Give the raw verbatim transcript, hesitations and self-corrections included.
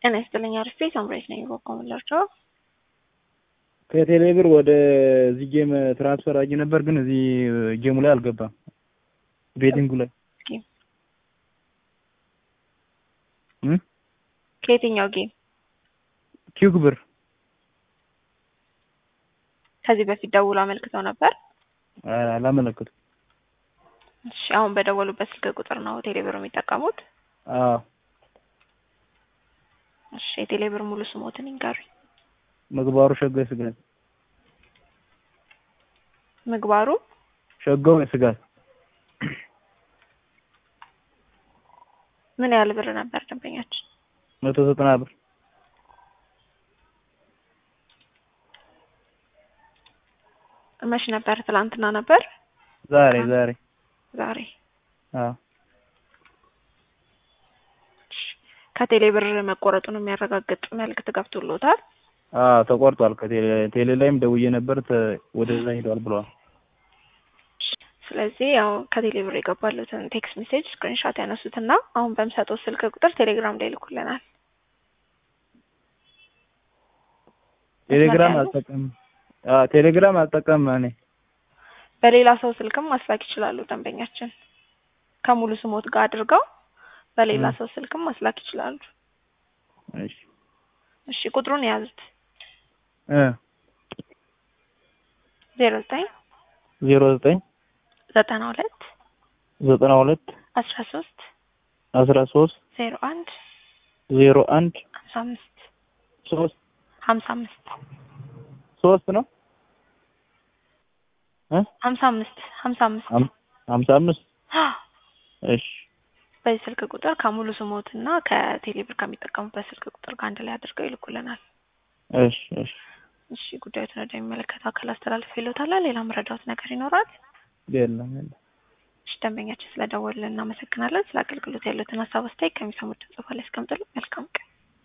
እኔ ስተለኛ አርፌ ሳምራይት ነኝ ወቆምላችሁ ከቴሌብር ወደ እዚህ ጌም ትራንስፈር አድርጌ ነበር ግን እዚህ ጌሙ ላይ አልገባም ቤቲንጉ ላይ እም ከየትኛው ጌም ኪውክብር ከዚህ በፊት ደውሎ አመልክተው ነበር አላመለከቱም እሺ አሁን በደወሉበት ስልክ ቁጥር ነው ቴሌብር የሚጠቀሙት አዎ እሺ ቴሌብር ሙሉ ስሞትን ይንገሩኝ ምግባሩ ሸጋው ስጋት ምግባሩ ሸጋው ስጋት ምን ያህል ብር ነበር ደንበኛችን መቶ ዘጠና ብር መች ነበር ትላንትና ነበር ዛሬ ዛሬ ዛሬ አዎ ከቴሌብር መቆረጡን የሚያረጋግጥ መልእክት ገብቶልዎታል አዎ ተቆርጧል ከቴሌ ቴሌ ላይም ደውዬ ነበር ወደዛ ሄዷል ብለዋል ስለዚህ ያው ከቴሌብር የገባሉትን ቴክስት ሜሴጅ ስክሪንሾት ያነሱትና አሁን በመሰጠው ስልክ ቁጥር ቴሌግራም ላይ ልኩልናል ቴሌግራም አልጠቀም አ ቴሌግራም አልጠቀም እኔ በሌላ ሰው ስልክም ማስላክ ይችላሉ ደንበኛችን ከሙሉ ስሞት ጋር አድርገው በሌላ ሰው ስልክም ማስላክ ይችላሉ እሺ እሺ ቁጥሩን ያዙት እ ዜሮ ዘጠኝ ዜሮ ዘጠኝ ዘጠና ሁለት ዘጠና ሁለት አስራ ሶስት አስራ ሶስት ዜሮ አንድ ዜሮ አንድ ሃምሳ አምስት ሶስት ሃምሳ አምስት ሶስት ነው እ ሃምሳ አምስት ሃምሳ አምስት ሃምሳ አምስት እሺ በዚህ ስልክ ቁጥር ከሙሉ ስሞትና ከቴሌብር ከሚጠቀሙበት ስልክ ቁጥር ጋር አንድ ላይ አድርገው ይልኩልናል እሺ እሺ እሺ ጉዳዩን ወደሚመለከተው አካል አስተላልፈውታል ሌላ መረዳት ነገር ይኖራል የለም የለም እሺ ደንበኛችን ስለደወሉልን እናመሰግናለን ስለ አገልግሎት ያሉትን ሀሳብ አስተያየት ከሚሰሙት ጽሑፍ ላይ አስቀምጡልን መልካም ቀን